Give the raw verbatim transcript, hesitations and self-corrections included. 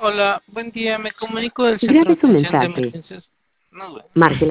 Hola, buen día. Me comunico del Centro Grabe de su Atención de mensaje. Emergencias. No, güey. Marque